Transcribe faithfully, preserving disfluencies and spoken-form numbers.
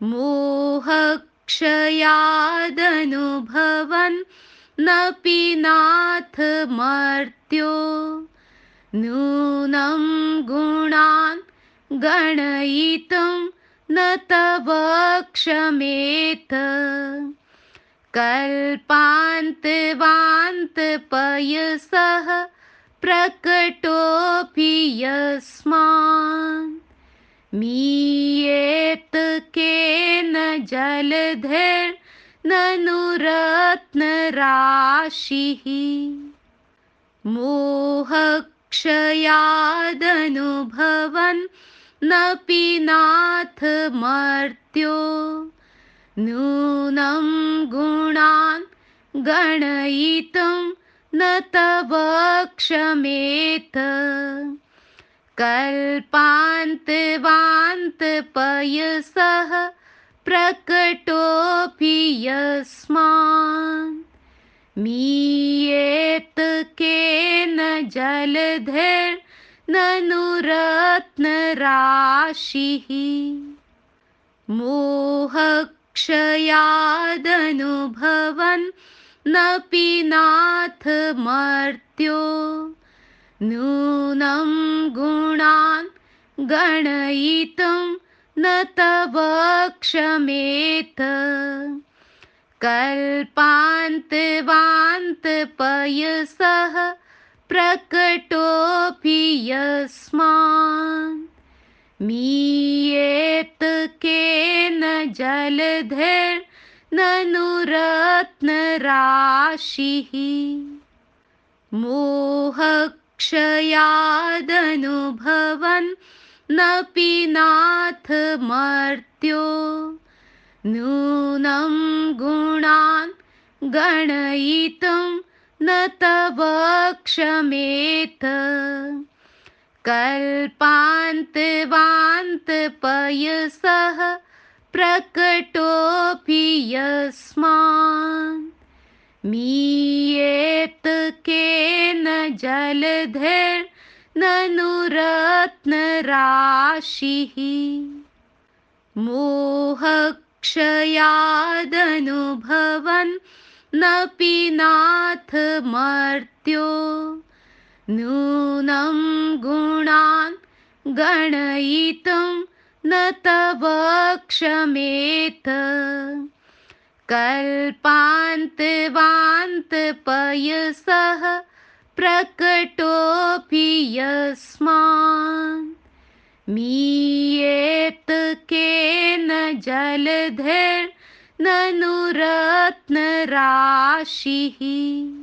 मोहक्षयादनुभवन् नपि नाथ मर्त्यो नूनं गुणान् गणयितुं न तव क्षमेत कल्पान्तवान्तपयसः प्रकटोऽपि यस्मान् मीयेत केन जलधिर्ननु रत्नराशिः मोहक्षयादनुभवन् नपि नाथ मर्त्यो नूनं गुणान् गणयितुं न तव क्षमेत कल्पान्तवान्तपयसः प्रकटोऽपि यस्मान् मीयेत केन जलधिर्ननु रत्नराशिः मोहक्षयादनुभवन् नपि नाथ मर्त्यो नूनं गुणान् गणयितुं न तव क्षमेत कल्पान्तवान्तपयसः प्रकटोऽपि यस्मान् मीयेत केन जलधिर्ननु रत्नराशिः मोहक्षयादनुभवन् नपि नाथ मर्त्यो नूनं गुणान् गणयितुं न तव क्षमेत कल्पान्तवान्तपयसः प्रकटोऽपि यस्मान् मीयेत केन जलधिर्ननु रत्नराशिः मोहक्षयादनुभवन् नपि नाथ मर्त्यो नूनं गुणान् गणयितुं न तव क्षमेत कल्पान्तवान्तपयसः प्रकटोऽपि यस्मान् मीयेत केन जलधिर्ननु रत्नराशिः।